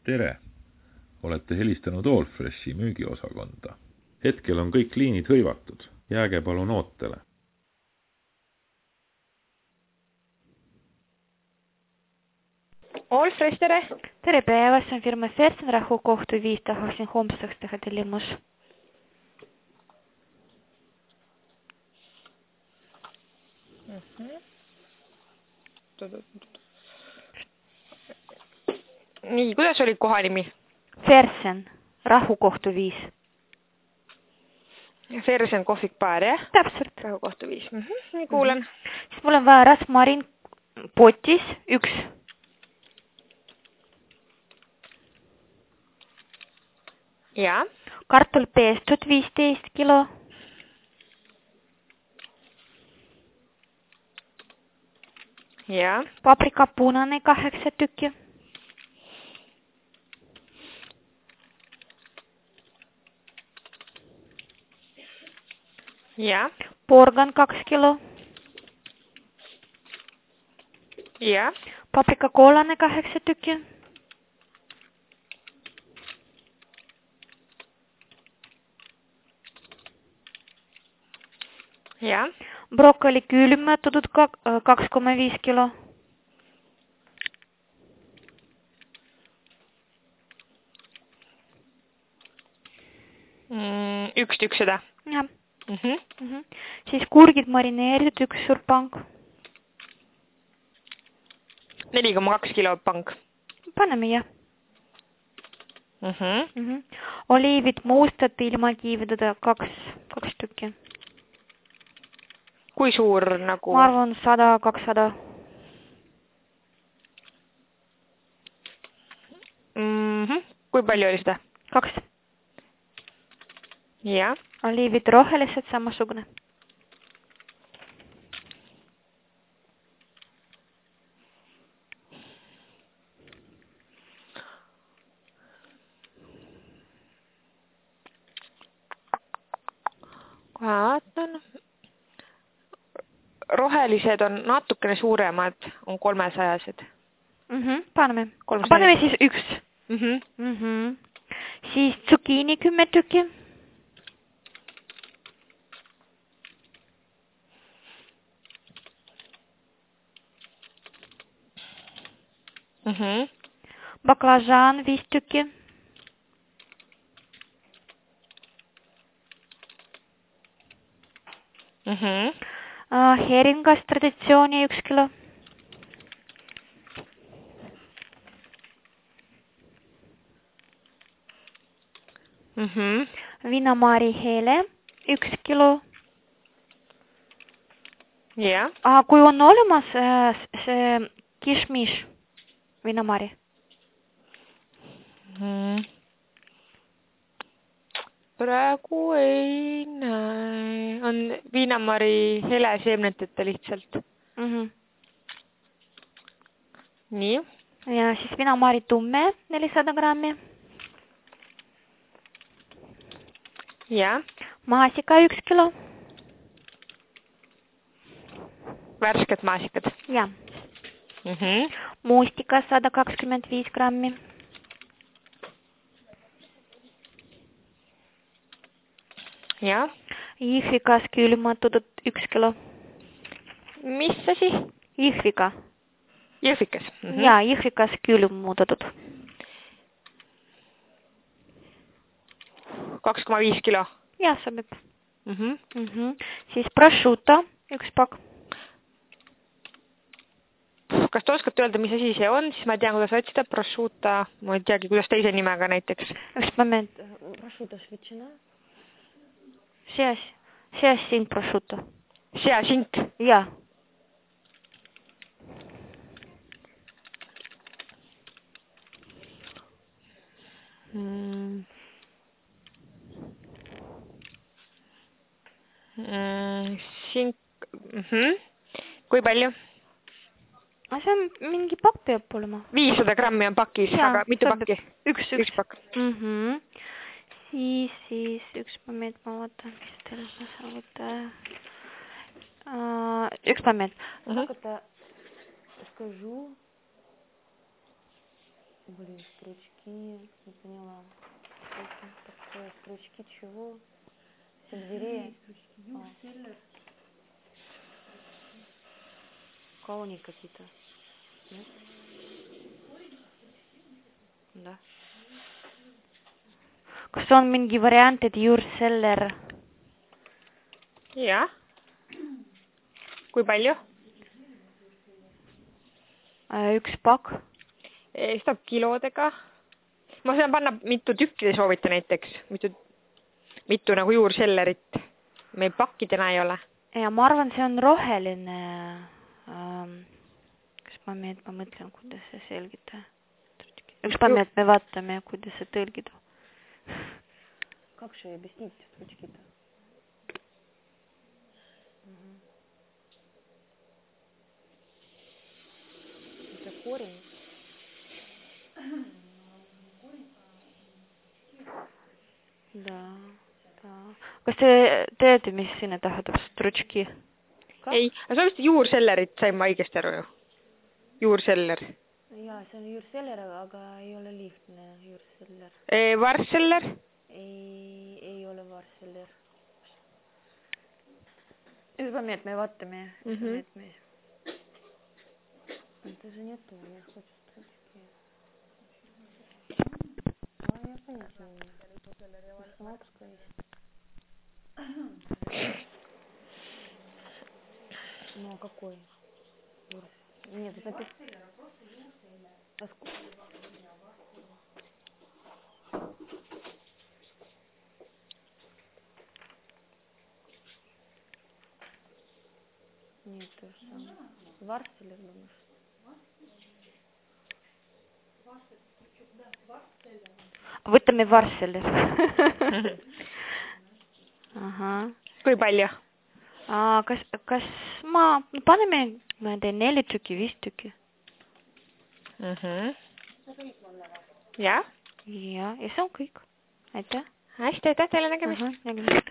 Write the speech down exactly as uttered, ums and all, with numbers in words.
Tere! Olete helistanud Allfreshi müügiosakonda. Hetkel on kõik liinid hõivatud. Jääge palun ootele. Allfresh, tere! Tere päevast, see on firma Fersen, rahukohtu viis, tahaksin homseks teha tellimus. Mhm. Nii, kuidas oli kohanimi? Fersen, rahukohtu viis. Fersen kohvikbaar, jah? Täpselt. Rahukohtu viis. Mhm. Nii kuulen. Mm -hmm. Siis mul on vaja rasmarin potis, üks. Ja. Kartul peestud viisteist kilo. Ja. Paprika punane kaheksa tükki. Ja. Porgan kaks kilo. Ja. Paprika koolane kaheksa tükki. Ja. Brokkoli külmutatud kaks koma viis kilo. Mm, üks tükk seda. Jah. Mm -hmm. Mm -hmm. Siis kurgid marineeritud üks suur pank. neli koma kaks kilo pank. Paneme jah. Mm -hmm. Mm -hmm. Oliivid mustad ilma kiividada kaks, kaks tükki. Kui suur nagu? Ma arvan sada, kakssada. Mm -hmm. Kui palju oli seda? Kaks. Ja. Oliivid rohelised samasugune. Kohe vaatan. Rohelised on natukene suuremad, on kolmesajased. Mm -hmm. Paneme. kolmsada. Paneme siis üks. Mm -hmm. Mm -hmm. Siis zucchini kümme tükki. Mm -hmm. Baklažan viis tükki. Mm -hmm. uh, Heringas traditsiooni üks kilo. Mm -hmm. Vinamari hele üks kilo. Ja. Uh, kui on olemas uh, see kishmish vinamari. Mm. Praegu ei näe. On viinamari hele seemneteta lihtsalt. Mm -hmm. Nii. Ja siis vinamari tumme nelisada grammi. Ja. Maasika üks kilo. Värsked maasikad. Ja. Mm -hmm. Mustika sada kakskümmend viis grammi. Ja. Jihvikas külmutatud üks kilo. Mis asi? Jihvika. Jõhvikas. Mm -hmm. Ja, jihvikas külmutatud. kaks koma viis kilo. Ja, sobib. Mm -hmm. Mm -hmm. Siis prosciutto üks pakk. Kas te oskate öelda, mis asi see on, siis ma tean, kuidas otsida prosciutto. Ma ei teagi, kuidas teise nimega näiteks. Üks moment. Prosciutto svetšina. Seas, seas siin prosciutto. Seasink. Ja. Mm. Mm, sink. Mm -hmm. Kui palju? See on mingi pakk peab olema. viissada grammi on pakis, ja, aga mitu pakki? Üks, üks. Üks pakk. Mm -hmm. Siis, siis üks moment, ma vaatan, mis teil ma saan võtta. Uh, üks moment. Uh -huh. Как это скажу? Блин, строчки. не поняла. Такое, стручки чего? Сельдерея? Колонии какие-то? Нет? Да. Kas on mingi variant, et juurseller? Jah. Kui palju? Üks pakk. Seda kilodega. Ma saan panna mitu tükki te soovite näiteks. Mitu, mitu nagu juursellerit. Meil pakkidena ei ole. Ja ma arvan, see on roheline. Ähm, kas ma, me, ma mõtlen, kuidas see selgida. Üks päev me vaatame, kuidas see tõlgida. Как же объяснить стручки-то? Угу. Это корень. Да, да. Kas te teete, mis sinna tähendab sтручки? Ei, sa vist juursellerit sain ma õigesti aru ju. Juurseller. Jaa, see on juurseller, aga ei ole lihtne juurseller. E, varseller? Ei, ei ole varseller. Üks момент me vaatame. Üks момент me. Это же не то, я хочу стручки. А, я понятия не имею. Самарская есть. Ну, а какой? Нет, это написано. А сколько? Нет, то же самое. Варселер, думаешь? Võtame varseler. Aha. Kui palju? Aa, kas, kas ma, paneme, ma teen neli tükki, viis tükki. Mhm. Ja? Ja, ja see on kõik. Aitäh. Hästi, aitäh teile nägemist. Nägemist.